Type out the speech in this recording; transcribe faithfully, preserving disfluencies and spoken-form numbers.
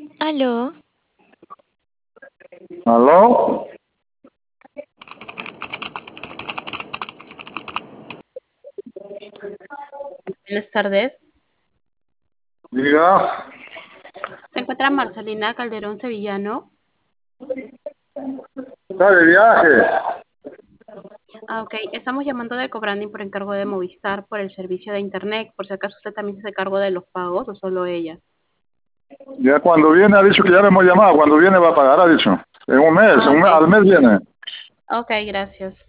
Aló. ¿Aló? Buenas tardes. Diga. Se encuentra Marcelina Calderón Sevillano. Está de viaje. Ah, ok. Estamos llamando de Cobranding por encargo de Movistar por el servicio de internet. Por si acaso usted también se hace cargo de los pagos o solo ella. Ya cuando viene ha dicho que ya le hemos llamado. Cuando viene va a pagar, ha dicho. En un mes, Ah, en un mes ok. al mes viene. Ok, gracias.